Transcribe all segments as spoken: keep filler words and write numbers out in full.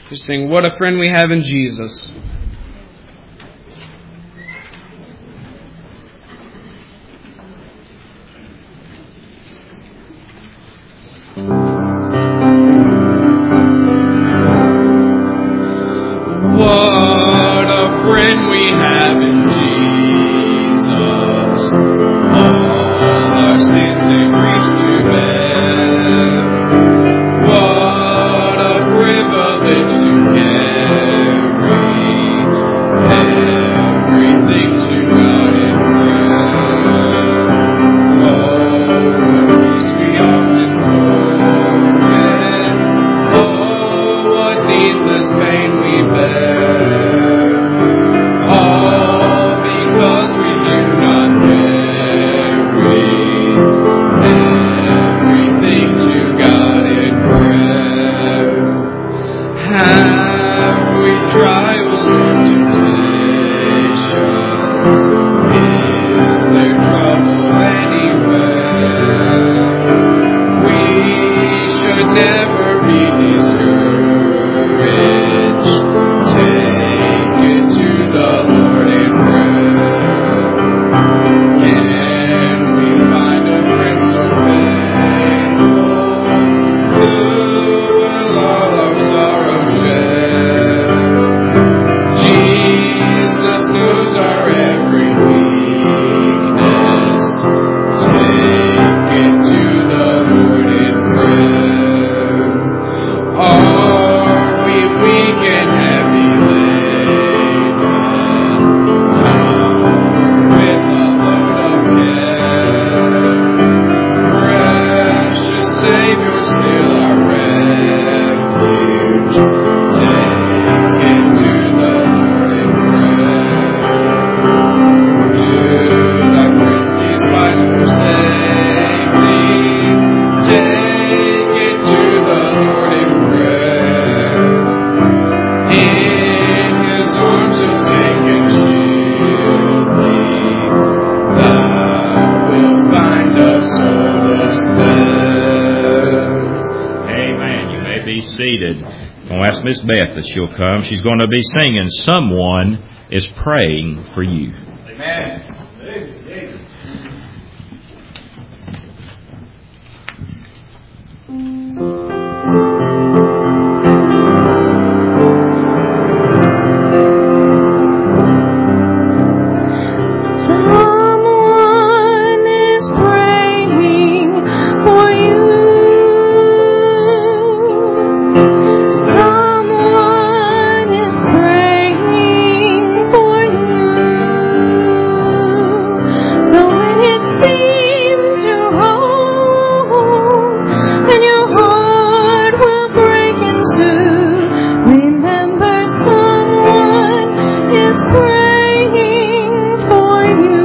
We sing, What a Friend We Have in Jesus. What a friend we have in Jesus. All our sins and griefs to bear. What a privilege to carry everything to God in prayer. Oh, what peace we often forget. Oh, what needless pain we bear. All because we do not carry everything to God in prayer. Have we trials or temptations? Is there trouble anywhere? We should never be discouraged. Take it to the Lord in prayer. Can we find a friend so faithful who will all our sorrow share? Jesus knows our every weakness. Take it to the Lord in prayer. Are we weak and heavy laden, down with a load of care? Precious Savior, still our refuge. Take it to the Lord in prayer. You thy prince despise forsake thee. Take it to the Lord in prayer. In his arms he'll take and shield thee. Thou wilt find a solace there. Amen. You may be seated. I'll ask Miss Beth if she'll come. She's going to be singing Someone is Praying for You. Amen. Someone is praying for you. Someone is praying for you. So when it seems you're home and your heart will break in two, remember someone is praying for you.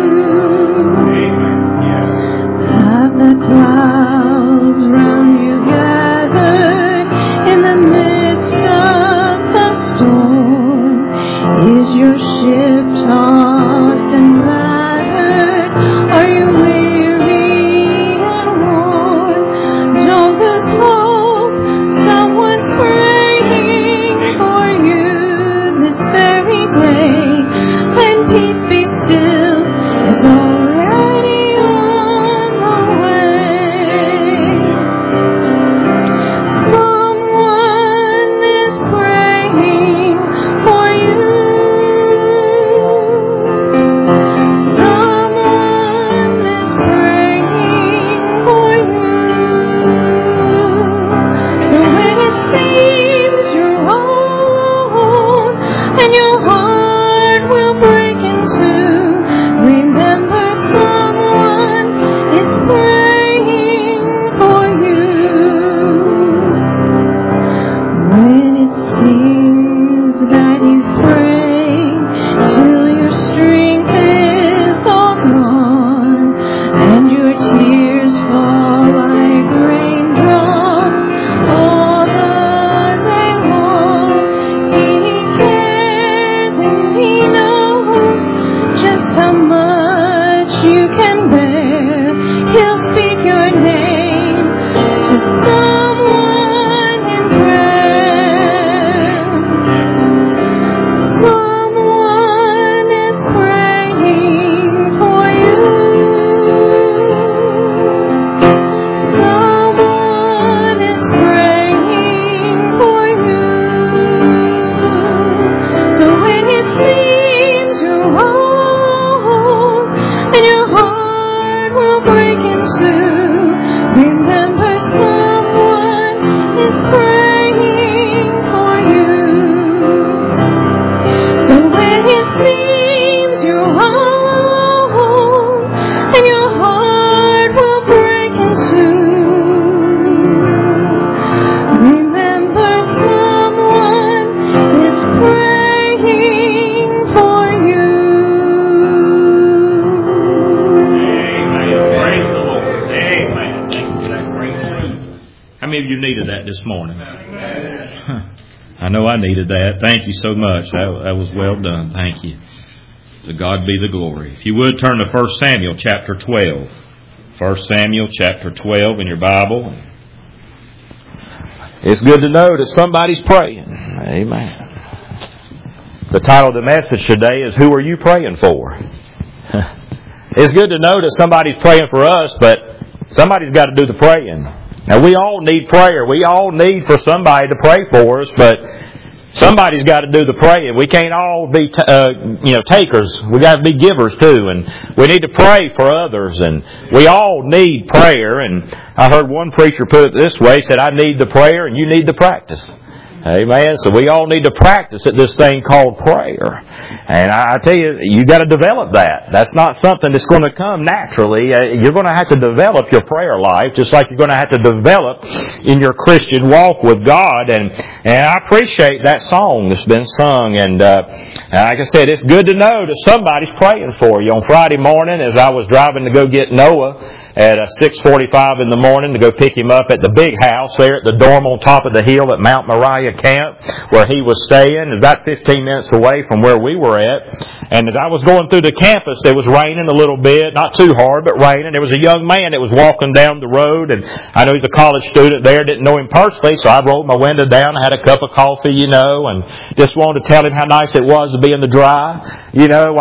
Have the clouds round you gathered in the midst of the storm? Is your ship tossed and battered? Are you weary and worn? Don't lose hope. Someone's praying for you this very day. When peace be still is already on the way. Someone is praying for you. this morning. I know I needed that. Thank you so much. That, that was well done. Thank you. To God be the glory. If you would, turn to First Samuel chapter twelve. First Samuel chapter twelve in your Bible. It's good to know that somebody's praying. Amen. The title of the message today is, Who Are You Praying For? It's good to know that somebody's praying for us, but somebody's got to do the praying. Now, we all need prayer. We all need for somebody to pray for us, but somebody's got to do the praying. We can't all be, t- uh, you know, takers. We got to be givers too, and we need to pray for others. And we all need prayer. And I heard one preacher put it this way: he said, "I need the prayer, and you need the practice." Amen. So we all need to practice at this thing called prayer. And I tell you, you got to develop that. That's not something that's going to come naturally. You're going to have to develop your prayer life, just like you're going to have to develop in your Christian walk with God. And and I appreciate that song that's been sung. And uh, like I said, it's good to know that somebody's praying for you. On Friday morning, as I was driving to go get Noah at uh, six forty-five in the morning to go pick him up at the big house there at the dorm on top of the hill at Mount Moriah Camp, where he was staying, about fifteen minutes away from where we were at. And as I was going through the campus, it was raining a little bit, not too hard, but raining. There was a young man that was walking down the road, and I know he's a college student there, didn't know him personally, so I rolled my window down, I had a cup of coffee, you know, and just wanted to tell him how nice it was to be in the dry. You know,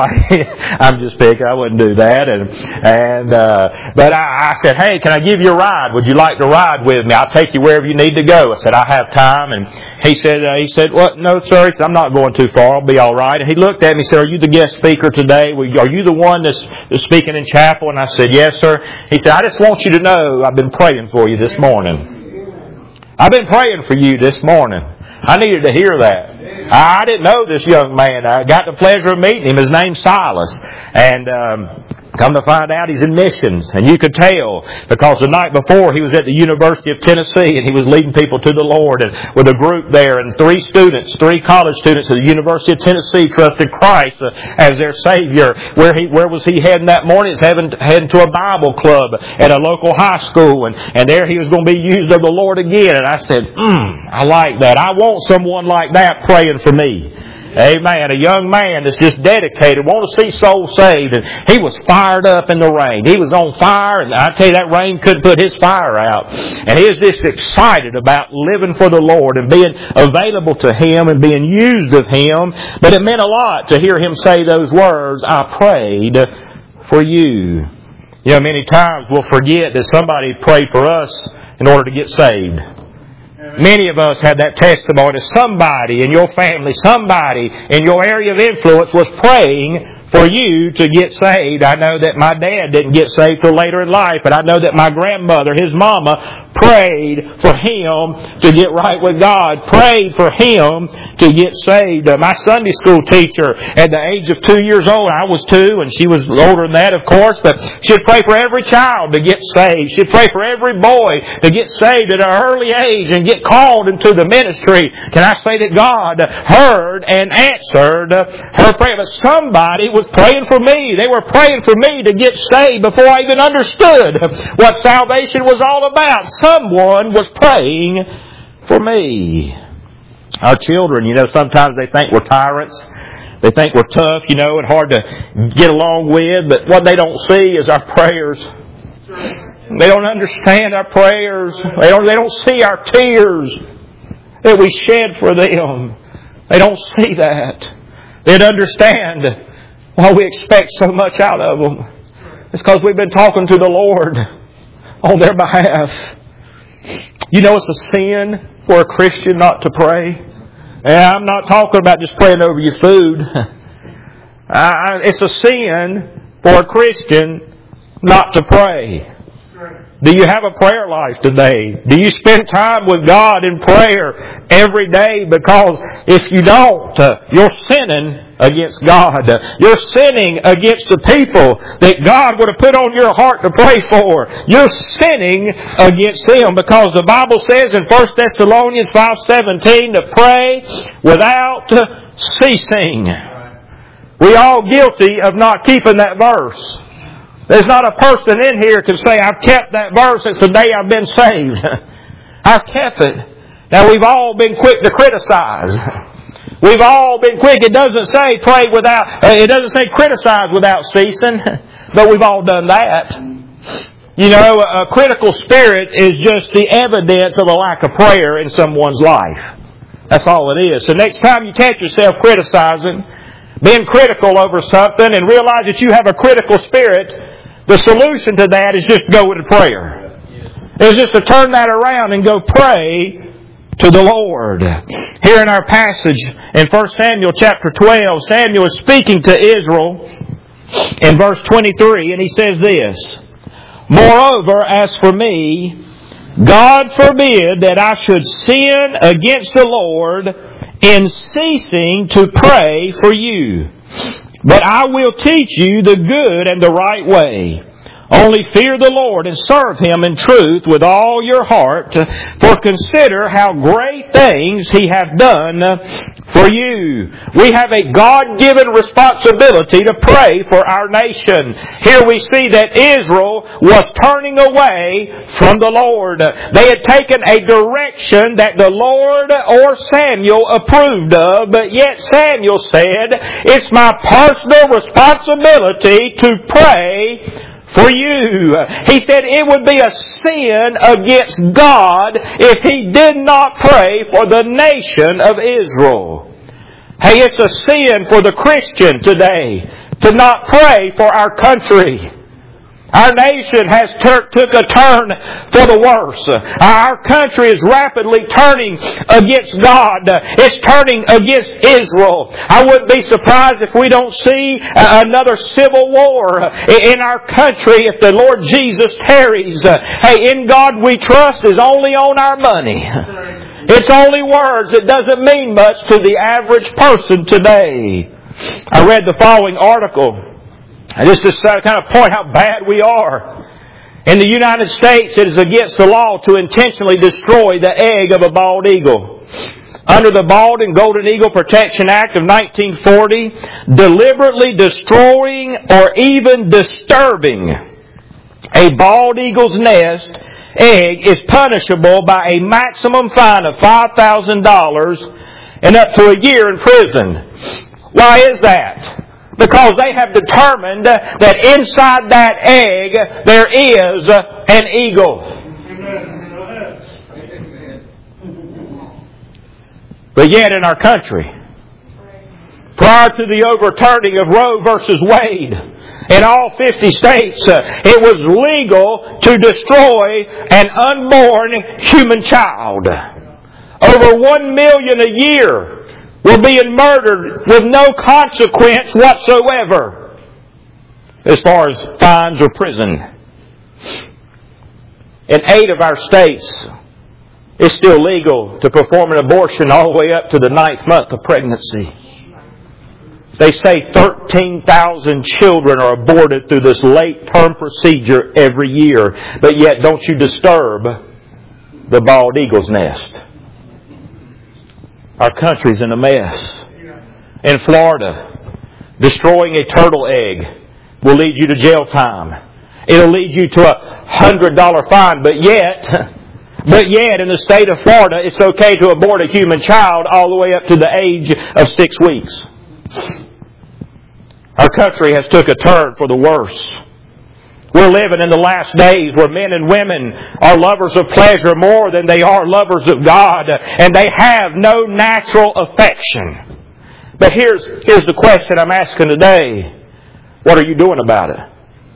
I'm just picking, I wouldn't do that. And, and, uh, but I, I said, "Hey, can I give you a ride? Would you like to ride with me? I'll take you wherever you need to go." I said, "I have time." And he said, uh, he said, "Well, no, sir." He said, "I'm not going too far. I'll be all right." And he looked at me and said, "Are you the guest speaker today? Are you the one that's, that's speaking in chapel?" And I said, "Yes, sir." He said, "I just want you to know I've been praying for you this morning. I've been praying for you this morning." I needed to hear that. I didn't know this young man. I got the pleasure of meeting him. His name's Silas. And, um, come to find out he's in missions. And you could tell because the night before he was at the University of Tennessee and he was leading people to the Lord and with a group there, and three students, three college students at the University of Tennessee trusted Christ uh, as their Savior. Where he, where was he heading that morning? He's heading, heading to a Bible club at a local high school, and, and there he was going to be used of the Lord again. And I said, mm, I like that. I want someone like that praying for me. Amen. A young man that's just dedicated, want to see souls saved. And he was fired up in the rain. He was on fire, and I tell you, that rain couldn't put his fire out. And he was just excited about living for the Lord and being available to Him and being used of Him. But it meant a lot to hear him say those words, "I prayed for you." You know, many times we'll forget that somebody prayed for us in order to get saved. Many of us had that testimony. Somebody in your family, somebody in your area of influence was praying for you to get saved. I know that my dad didn't get saved till later in life, but I know that my grandmother, his mama, prayed for him to get right with God, prayed for him to get saved. Uh, my Sunday school teacher, at the age of two years old, I was two, and she was older than that, of course, but she'd pray for every child to get saved. She'd pray for every boy to get saved at an early age and get called into the ministry. Can I say that God heard and answered her prayer? But somebody was praying for me. They were praying for me to get saved before I even understood what salvation was all about. Someone was praying for me. Our children, you know, sometimes they think we're tyrants. They think we're tough, you know, and hard to get along with. But what they don't see is our prayers. They don't understand our prayers. They don't, they don't see our tears that we shed for them. They don't see that. They'd understand why we expect so much out of them. It's because we've been talking to the Lord on their behalf. You know it's a sin for a Christian not to pray. And I'm not talking about just praying over your food. It's a sin for a Christian not to pray. Do you have a prayer life today? Do you spend time with God in prayer every day? Because if you don't, uh, you're sinning against God. You're sinning against the people that God would have put on your heart to pray for. You're sinning against them, because the Bible says in First Thessalonians five seventeen to pray without ceasing. We're all guilty of not keeping that verse. There's not a person in here can say, I've kept that verse since the day I've been saved. I've kept it. Now we've all been quick to criticize. We've all been quick. It doesn't say pray without, uh, it doesn't say criticize without ceasing, but we've all done that. You know, a critical spirit is just the evidence of a lack of prayer in someone's life. That's all it is. So next time you catch yourself criticizing, being critical over something, and realize that you have a critical spirit, the solution to that is just go into prayer. It's just to turn that around and go pray to the Lord. Here in our passage in First Samuel chapter twelve, Samuel is speaking to Israel in verse twenty-three, and he says this, "Moreover, as for me, God forbid that I should sin against the Lord in ceasing to pray for you. But I will teach you the good and the right way. Only fear the Lord and serve Him in truth with all your heart, for consider how great things He hath done for you." We have a God-given responsibility to pray for our nation. Here we see that Israel was turning away from the Lord. They had taken a direction that the Lord or Samuel approved of, but yet Samuel said, "It's my personal responsibility to pray for you." He said it would be a sin against God if He did not pray for the nation of Israel. Hey, it's a sin for the Christian today to not pray for our country. Our nation has ter- took a turn for the worse. Our country is rapidly turning against God. It's turning against Israel. I wouldn't be surprised if we don't see another civil war in our country if the Lord Jesus tarries. Hey, in God we trust is only on our money. It's only words. It doesn't mean much to the average person today. I read the following article. And just to kind of point how bad we are. In the United States, it is against the law to intentionally destroy the egg of a bald eagle. Under the Bald and Golden Eagle Protection Act of nineteen forty, deliberately destroying or even disturbing a bald eagle's nest egg is punishable by a maximum fine of five thousand dollars and up to a year in prison. Why is that? Because they have determined that inside that egg there is an eagle. But yet in our country, prior to the overturning of Roe versus Wade, in all fifty states, it was legal to destroy an unborn human child. Over one million a year were being murdered with no consequence whatsoever as far as fines or prison. In eight of our states, it's still legal to perform an abortion all the way up to the ninth month of pregnancy. They say thirteen thousand children are aborted through this late-term procedure every year. But yet, don't you disturb the bald eagle's nest. Our country's in a mess. In Florida, destroying a turtle egg will lead you to jail time. It'll lead you to a one hundred dollars fine. But yet, but yet in the state of Florida, it's okay to abort a human child all the way up to the age of six weeks. Our country has took a turn for the worse. We're living in the last days where men and women are lovers of pleasure more than they are lovers of God, and they have no natural affection. But here's, here's the question I'm asking today. What are you doing about it?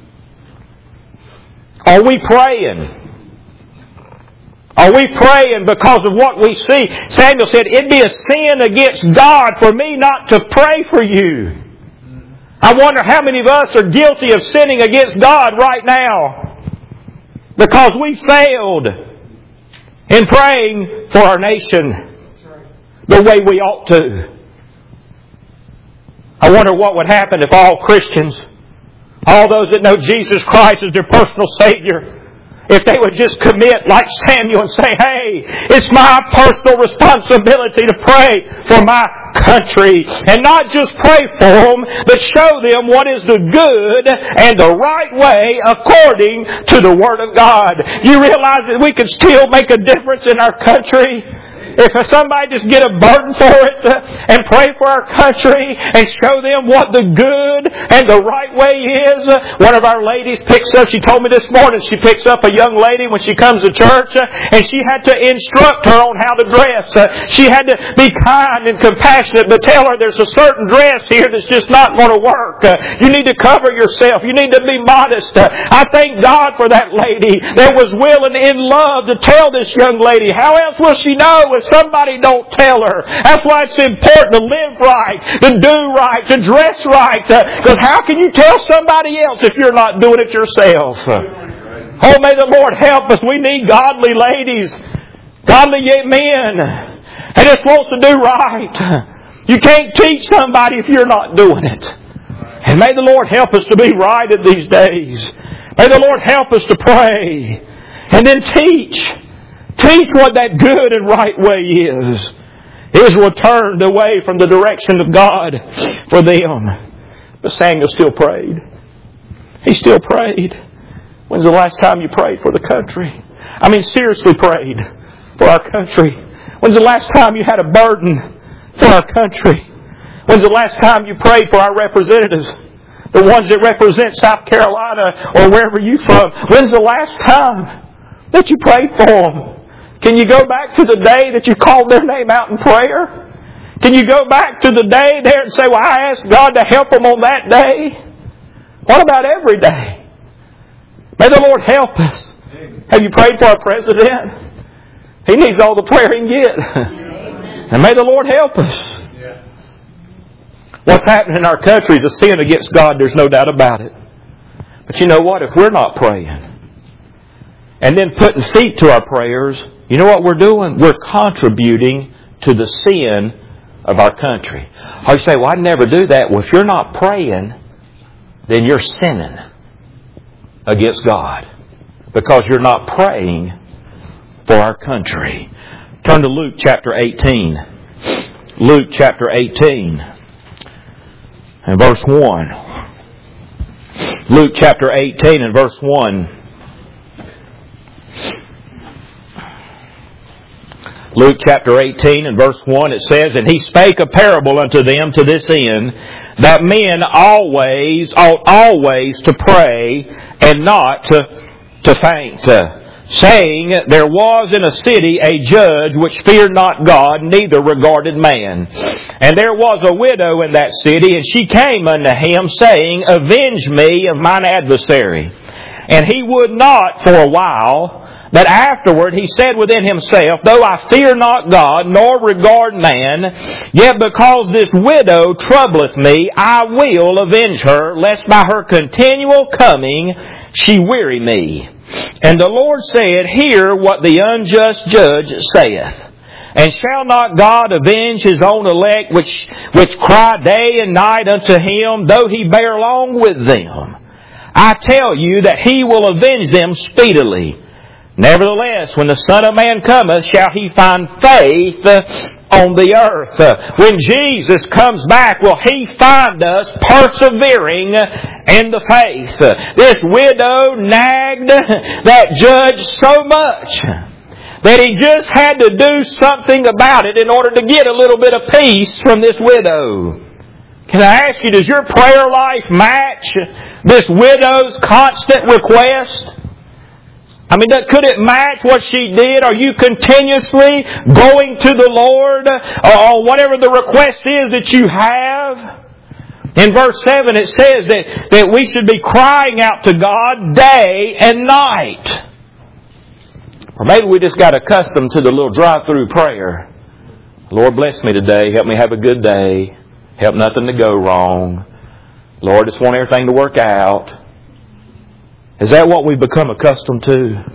Are we praying? Are we praying because of what we see? Samuel said, it'd be a sin against God for me not to pray for you. I wonder how many of us are guilty of sinning against God right now because we failed in praying for our nation the way we ought to. I wonder what would happen if all Christians, all those that know Jesus Christ as their personal Savior, if they would just commit like Samuel and say, hey, it's my personal responsibility to pray for my country. And not just pray for them, but show them what is the good and the right way according to the Word of God. You realize that we can still make a difference in our country? if somebody just get a burden for it and pray for our country and show them what the good and the right way is. One of our ladies picks up, she told me this morning, she picks up a young lady when she comes to church and she had to instruct her on how to dress. She had to be kind and compassionate, but tell her there's a certain dress here that's just not going to work. You need to cover yourself. You need to be modest. I thank God for that lady that was willing in love to tell this young lady. How else will she know if somebody don't tell her? That's why it's important to live right, to do right, to dress right. Because how can you tell somebody else if you're not doing it yourself? Oh, may the Lord help us. We need godly ladies, godly men, and just wants to do right. You can't teach somebody if you're not doing it. And may the Lord help us to be right in these days. May the Lord help us to pray. And then teach. Teach what that good and right way is. Israel turned away from the direction of God for them. But Samuel still prayed. He still prayed. When's the last time you prayed for the country? I mean, seriously prayed for our country. When's the last time you had a burden for our country? When's the last time you prayed for our representatives? The ones that represent South Carolina or wherever you're from. When's the last time that you prayed for them? Can you go back to the day that you called their name out in prayer? Can you go back to the day there and say, well, I asked God to help them on that day? What about every day? May the Lord help us. Have you prayed for our president? He needs all the prayer he can get. And may the Lord help us. What's happening in our country is a sin against God. There's no doubt about it. But you know what? If we're not praying and then putting feet to our prayers, you know what we're doing? We're contributing to the sin of our country. Oh, you say, well, I'd never do that. Well, if you're not praying, then you're sinning against God because you're not praying for our country. Turn to Luke chapter eighteen. Luke chapter eighteen and verse one. Luke chapter eighteen and verse one. Luke chapter eighteen and verse one, it says, And he spake a parable unto them to this end, that men always ought always to pray, and not to, to faint. Uh, saying, There was in a city a judge which feared not God, neither regarded man. And there was a widow in that city, and she came unto him, saying, Avenge me of mine adversary. And he would not for a while. But afterward he said within himself, Though I fear not God, nor regard man, yet because this widow troubleth me, I will avenge her, lest by her continual coming she weary me. And the Lord said, Hear what the unjust judge saith. And shall not God avenge His own elect, which, which cry day and night unto Him, though He bear long with them? I tell you that He will avenge them speedily. Nevertheless, when the Son of Man cometh, shall He find faith on the earth? When Jesus comes back, will He find us persevering in the faith? This widow nagged that judge so much that he just had to do something about it in order to get a little bit of peace from this widow. Can I ask you, does your prayer life match this widow's constant request? I mean, could it match what she did? Are you continuously going to the Lord or whatever the request is that you have? In verse seven it says that, that we should be crying out to God day and night. Or maybe we just got accustomed to the little drive-through prayer. Lord, bless me today. Help me have a good day. Help nothing to go wrong. Lord, just want everything to work out. Is that what we've become accustomed to?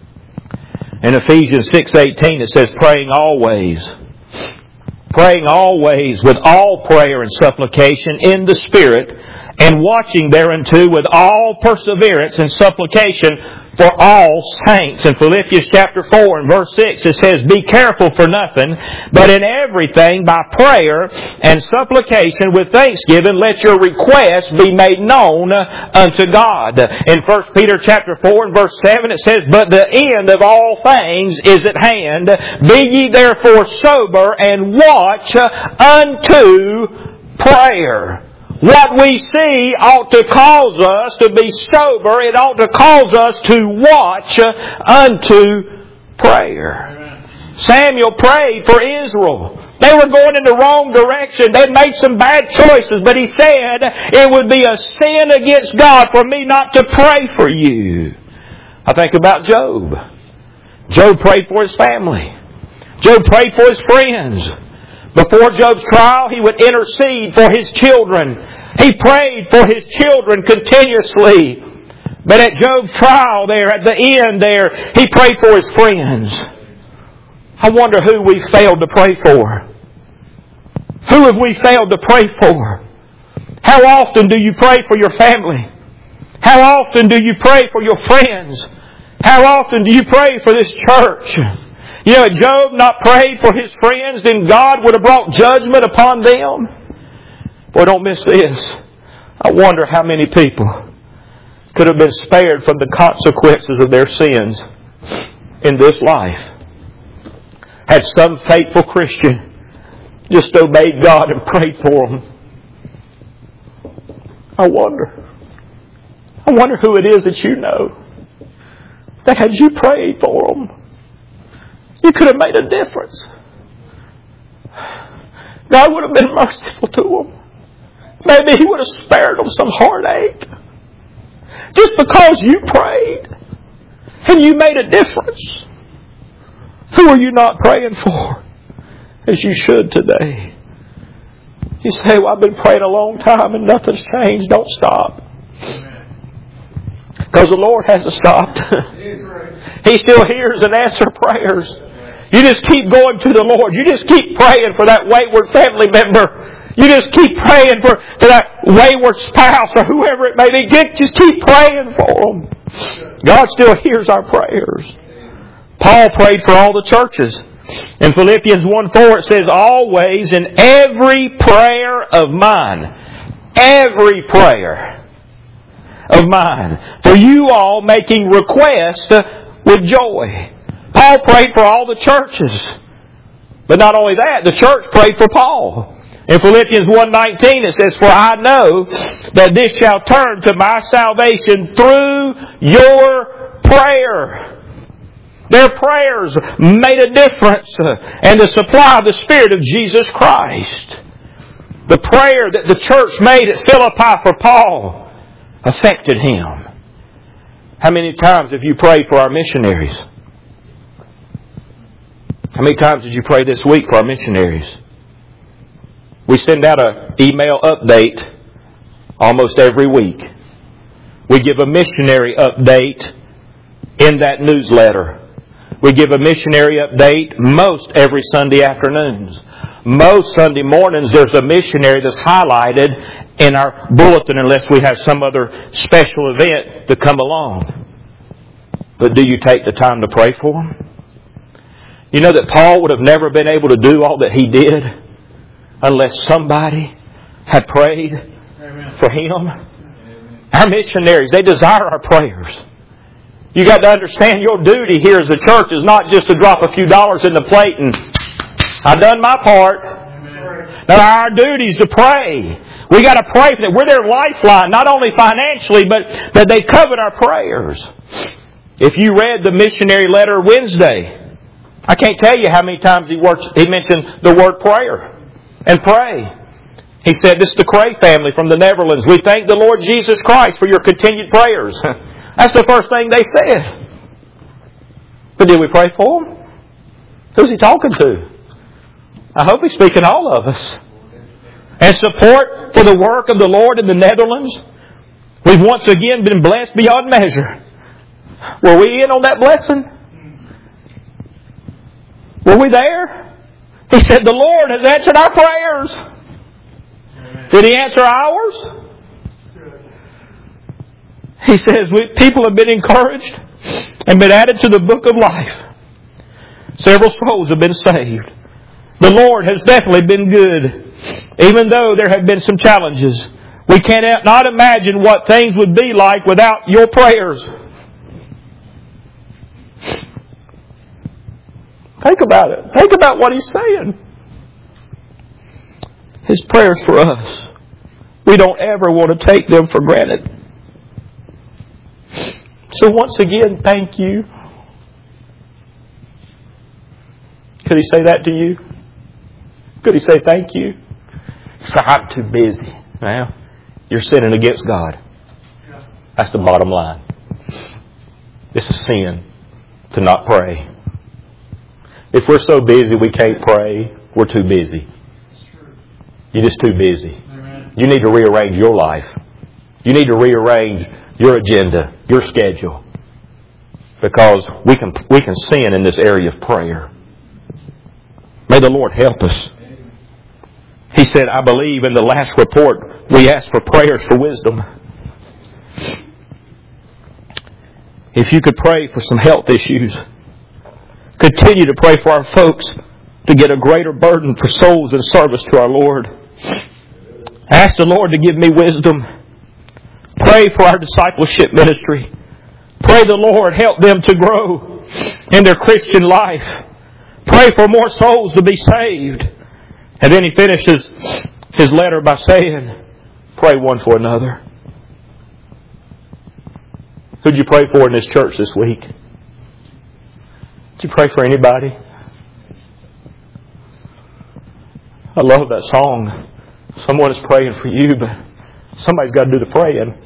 In Ephesians six eighteen it says, Praying always. Praying always with all prayer and supplication in the Spirit, and watching thereunto with all perseverance and supplication for all saints. In Philippians chapter four and verse six it says, Be careful for nothing, but in everything by prayer and supplication with thanksgiving let your requests be made known unto God. In First Peter chapter four and verse seven it says, But the end of all things is at hand. Be ye therefore sober and watch unto prayer. What we see ought to cause us to be sober. It ought to cause us to watch unto prayer. Amen. Samuel prayed for Israel. They were going in the wrong direction. They made some bad choices. But he said, it would be a sin against God for me not to pray for you. I think about Job. Job prayed for his family. Job prayed for his friends. Before Job's trial, he would intercede for his children. He prayed for his children continuously. But at Job's trial there, at the end there, he prayed for his friends. I wonder who we failed to pray for. Who have we failed to pray for? How often do you pray for your family? How often do you pray for your friends? How often do you pray for this church? You know, had Job not prayed for his friends, then God would have brought judgment upon them. Boy, don't miss this. I wonder how many people could have been spared from the consequences of their sins in this life had some faithful Christian just obeyed God and prayed for them. I wonder. I wonder who it is that you know that had you prayed for them, you could have made a difference. God would have been merciful to them. Maybe He would have spared them some heartache. Just because you prayed and you made a difference. Who are you not praying for as you should today? You say, well, I've been praying a long time and nothing's changed. Don't stop. Because the Lord hasn't stopped. He still hears and answers prayers. You just keep going to the Lord. You just keep praying for that wayward family member. You just keep praying for, for that wayward spouse or whoever it may be. Just keep praying for them. God still hears our prayers. Paul prayed for all the churches. In Philippians one four it says, always in every prayer of mine, every prayer of mine, for you all making request with joy. Paul prayed for all the churches. But not only that, the church prayed for Paul. In Philippians one nineteen it says, for I know that this shall turn to my salvation through your prayer. Their prayers made a difference in the supply of the Spirit of Jesus Christ. The prayer that the church made at Philippi for Paul affected him. How many times have you prayed for our missionaries? How many times did you pray this week for our missionaries? We send out an email update almost every week. We give a missionary update in that newsletter. We give a missionary update most every Sunday afternoons. Most Sunday mornings there's a missionary that's highlighted in our bulletin unless we have some other special event to come along. But do you take the time to pray for them? You know that Paul would have never been able to do all that he did unless somebody had prayed Amen. For him. Amen. Our missionaries, they desire our prayers. You got to understand your duty here as a church is not just to drop a few dollars in the plate and I've done my part. Amen. Now our duty is to pray. We got to pray for them. We're their lifeline, not only financially, but that they covet our prayers. If you read the missionary letter Wednesday, I can't tell you how many times he works, he mentioned the word prayer and pray. He said, this is the Cray family from the Netherlands. We thank the Lord Jesus Christ for your continued prayers. That's the first thing they said. But did we pray for them? Who's he talking to? I hope he's speaking to all of us. And support for the work of the Lord in the Netherlands. We've once again been blessed beyond measure. Were we in on that blessing? Were we there? He said, the Lord has answered our prayers. Did He answer ours? He says, we, people have been encouraged and been added to the book of life. Several souls have been saved. The Lord has definitely been good, even though there have been some challenges. We cannot imagine what things would be like without your prayers. Think about it. Think about what He's saying. His prayers for us. We don't ever want to take them for granted. So once again, thank you. Could He say that to you? Could He say thank you? So I'm too busy. Well, you're sinning against God. That's the bottom line. It's a sin to not pray. If we're so busy we can't pray, we're too busy. You're just too busy. You need to rearrange your life. You need to rearrange your agenda, your schedule. Because we can we can sin in this area of prayer. May the Lord help us. He said, I believe in the last report we asked for prayers for wisdom. If you could pray for some health issues, continue to pray for our folks to get a greater burden for souls and service to our Lord. Ask the Lord to give me wisdom. Pray for our discipleship ministry. Pray the Lord help them to grow in their Christian life. Pray for more souls to be saved. And then he finishes his letter by saying, pray one for another. Who'd you pray for in this church this week? Did you pray for anybody? I love that song. Someone is praying for you, but somebody's got to do the praying.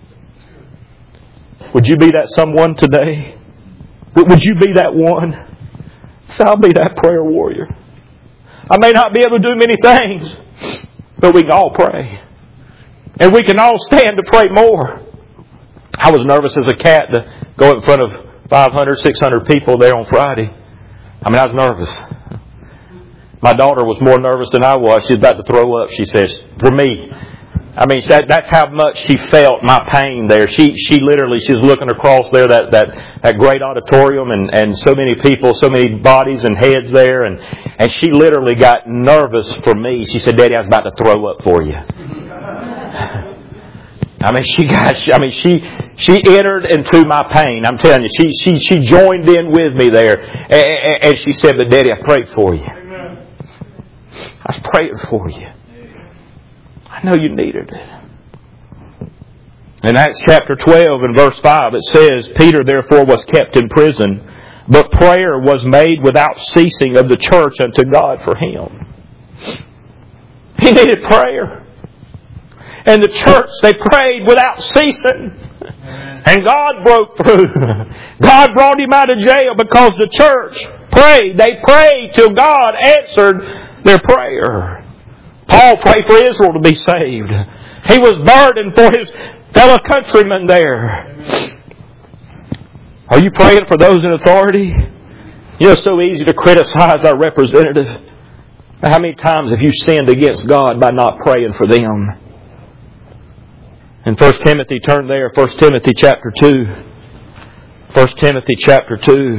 Would you be that someone today? Would you be that one? So I'll be that prayer warrior. I may not be able to do many things, but we can all pray. And we can all stand to pray more. I was nervous as a cat to go in front of five hundred, six hundred people there on Friday. I mean, I was nervous. My daughter was more nervous than I was. She was about to throw up, she says, for me. I mean, that, that's how much she felt my pain there. She she literally, she's looking across there, that, that, that great auditorium and, and so many people, so many bodies and heads there. And, and she literally got nervous for me. She said, Daddy, I was about to throw up for you. I mean, she got, I mean, she, she entered into my pain. I'm telling you, she, she, she joined in with me there. And, and she said, but Daddy, I prayed for you. I was praying for you. I know you needed it. In Acts chapter twelve and verse five, it says, Peter therefore was kept in prison, but prayer was made without ceasing of the church unto God for him. He needed prayer. And the church, they prayed without ceasing. And God broke through. God brought him out of jail because the church prayed. They prayed till God answered their prayer. Paul prayed for Israel to be saved. He was burdened for his fellow countrymen there. Are you praying for those in authority? You know, it's so easy to criticize our representative. How many times have you sinned against God by not praying for them? In First Timothy, turn there, First Timothy chapter two. First Timothy chapter two.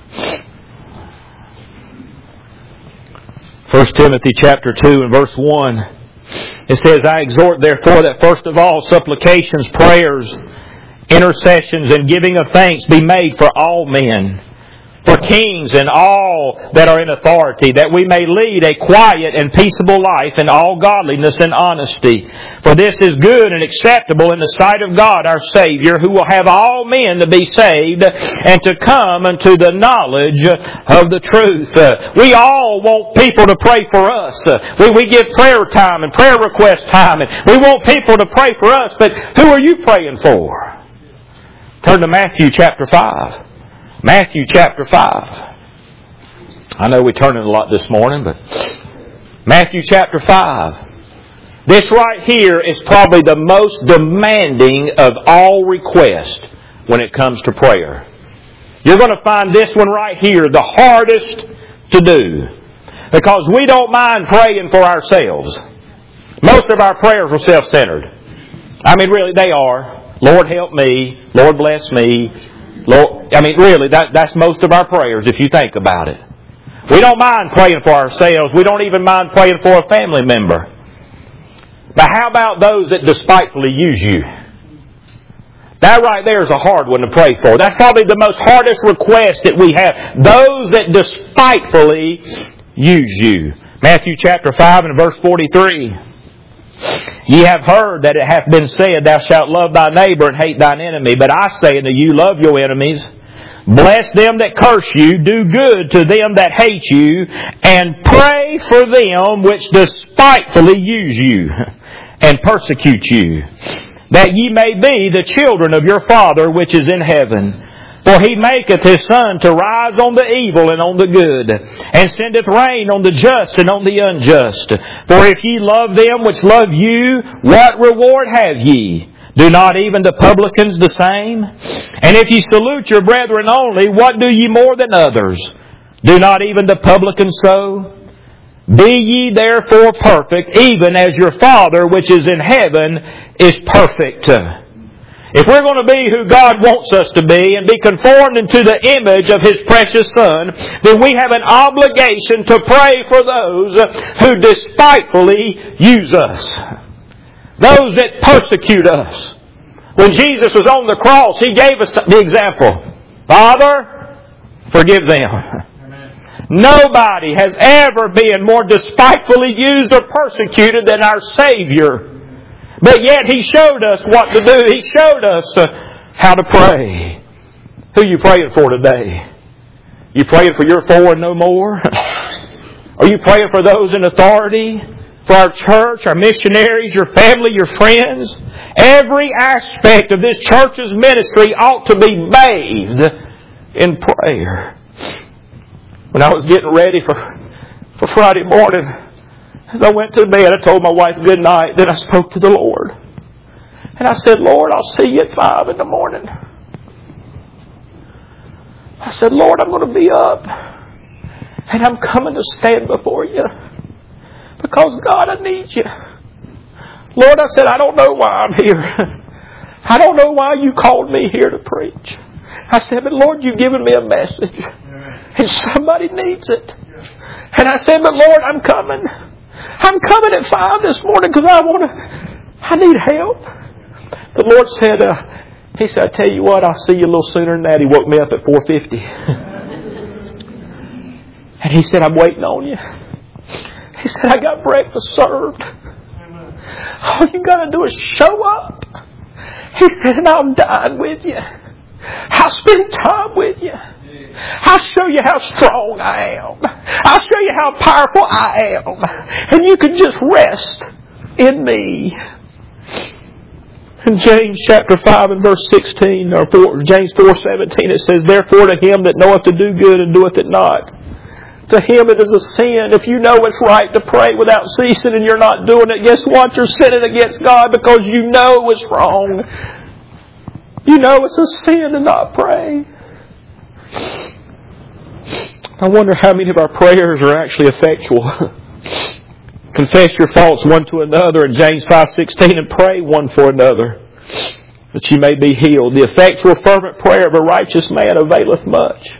First Timothy chapter two and verse one. It says, I exhort therefore that first of all supplications, prayers, intercessions, and giving of thanks be made for all men, for kings and all that are in authority, that we may lead a quiet and peaceable life in all godliness and honesty. For this is good and acceptable in the sight of God our Savior, who will have all men to be saved and to come unto the knowledge of the truth. Uh, we all want people to pray for us. Uh, we, we give prayer time and prayer request time, and we want people to pray for us, but who are you praying for? Turn to Matthew chapter five. Matthew chapter five. I know we're turning a lot this morning, but Matthew chapter five. This right here is probably the most demanding of all requests when it comes to prayer. You're going to find this one right here the hardest to do, because we don't mind praying for ourselves. Most of our prayers are self-centered. I mean, really, they are. Lord help me. Lord bless me. Lord, I mean, really, that, that's most of our prayers if you think about it. We don't mind praying for ourselves. We don't even mind praying for a family member. But how about those that despitefully use you? That right there is a hard one to pray for. That's probably the most hardest request that we have. Those that despitefully use you. Matthew chapter five and verse forty-three. Ye have heard that it hath been said, Thou shalt love thy neighbor and hate thine enemy. But I say unto you, love your enemies. Bless them that curse you. Do good to them that hate you. And pray for them which despitefully use you and persecute you, that ye may be the children of your Father which is in heaven. For He maketh His sun to rise on the evil and on the good, and sendeth rain on the just and on the unjust. For if ye love them which love you, what reward have ye? Do not even the publicans the same? And if ye salute your brethren only, what do ye more than others? Do not even the publicans so? Be ye therefore perfect, even as your Father which is in heaven is perfect. If we're going to be who God wants us to be and be conformed into the image of His precious Son, then we have an obligation to pray for those who despitefully use us. Those that persecute us. When Jesus was on the cross, He gave us the example. Father, forgive them. Nobody has ever been more despitefully used or persecuted than our Savior. But yet He showed us what to do. He showed us uh, how to pray. Who are you praying for today? You praying for your four and no more? Are you praying for those in authority? For our church, our missionaries, your family, your friends? Every aspect of this church's ministry ought to be bathed in prayer. When I was getting ready for, for Friday morning, as I went to bed, I told my wife good night. Then I spoke to the Lord. And I said, Lord, I'll see you at five in the morning. I said, Lord, I'm going to be up. And I'm coming to stand before you. Because, God, I need you. Lord, I said, I don't know why I'm here. I don't know why you called me here to preach. I said, but Lord, you've given me a message. And somebody needs it. And I said, but Lord, I'm coming. I'm coming at five this morning because I want to, I need help. The Lord said, uh, He said, I tell you what, I'll see you a little sooner than that. He woke me up at four fifty. And He said, I'm waiting on you. He said, I got breakfast served. All you got to do is show up. He said, and I'll dine with you. I'll spend time with you. I'll show you how strong I am. I'll show you how powerful I am. And you can just rest in me. In James chapter five and verse sixteen, or four, James four seventeen, it says, Therefore to him that knoweth to do good and doeth it not, to him it is a sin. If you know it's right to pray without ceasing and you're not doing it, guess what? You're sinning against God because you know it's wrong. You know it's a sin to not pray. I wonder how many of our prayers are actually effectual. Confess your faults one to another in James five sixteen and pray one for another that you may be healed. The effectual fervent prayer of a righteous man availeth much.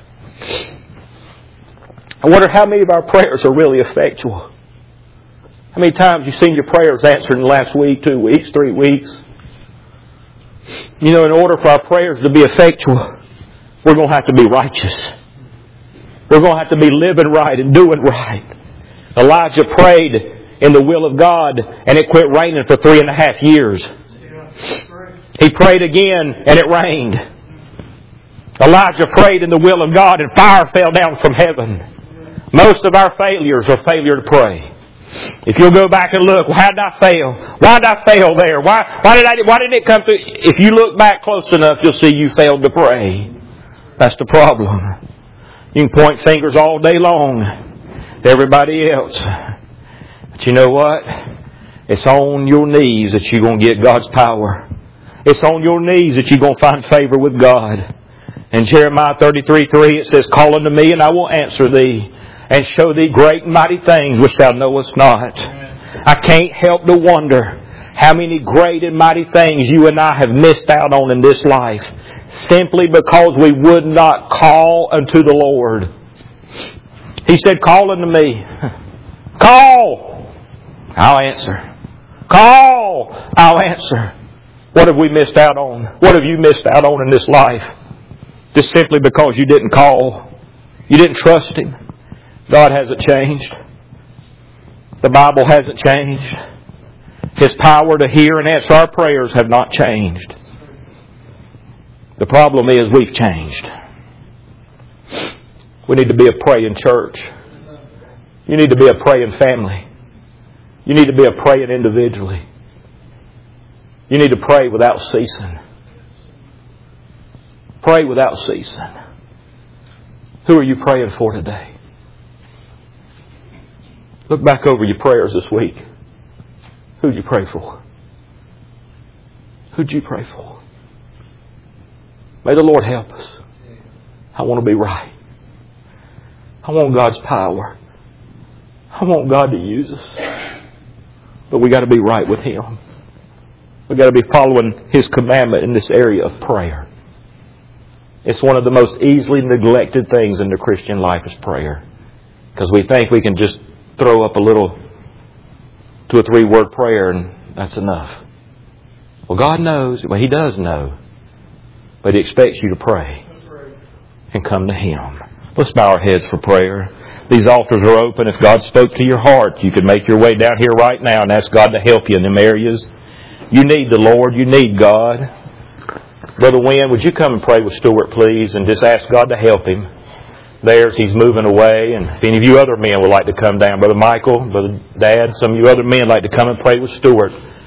I wonder how many of our prayers are really effectual. How many times you've seen your prayers answered in the last week, two weeks, three weeks? You know, in order for our prayers to be effectual, we're going to have to be righteous. We're going to have to be living right and doing right. Elijah prayed in the will of God and it quit raining for three and a half years. He prayed again and it rained. Elijah prayed in the will of God and fire fell down from heaven. Most of our failures are failure to pray. If you'll go back and look, why did I fail? Why did I fail there? Why, why did I, why didn't it come through? If you look back close enough, you'll see you failed to pray. That's the problem. You can point fingers all day long to everybody else. But you know what? It's on your knees that you're going to get God's power. It's on your knees that you're going to find favor with God. In Jeremiah thirty-three three it says, Call unto me and I will answer thee, and show thee great and mighty things which thou knowest not. I can't help to wonder How many great and mighty things you and I have missed out on in this life simply because we would not call unto the Lord. He said, call unto me. Call! I'll answer. Call! I'll answer. What have we missed out on? What have you missed out on in this life? Just simply because you didn't call. You didn't trust Him. God hasn't changed. The Bible hasn't changed. His power to hear and answer our prayers have not changed. The problem is we've changed. We need to be a praying church. You need to be a praying family. You need to be a praying individually. You need to pray without ceasing. Pray without ceasing. Who are you praying for today? Look back over your prayers this week. Who'd you pray for? Who'd you pray for? May the Lord help us. I want to be right. I want God's power. I want God to use us. But we got to be right with Him. We got to be following His commandment in this area of prayer. It's one of the most easily neglected things in the Christian life is prayer. Because we think we can just throw up a little two or three word prayer and that's enough. Well, God knows. Well, He does know. But He expects you to pray and come to Him. Let's bow our heads for prayer. These altars are open. If God spoke to your heart, you can make your way down here right now and ask God to help you in them areas. You need the Lord. You need God. Brother Wynn, would you come and pray with Stuart, please, and just ask God to help him. There's he's moving away, and if any of you other men would like to come down, Brother Michael, Brother Dad, some of you other men like to come and pray with Stuart.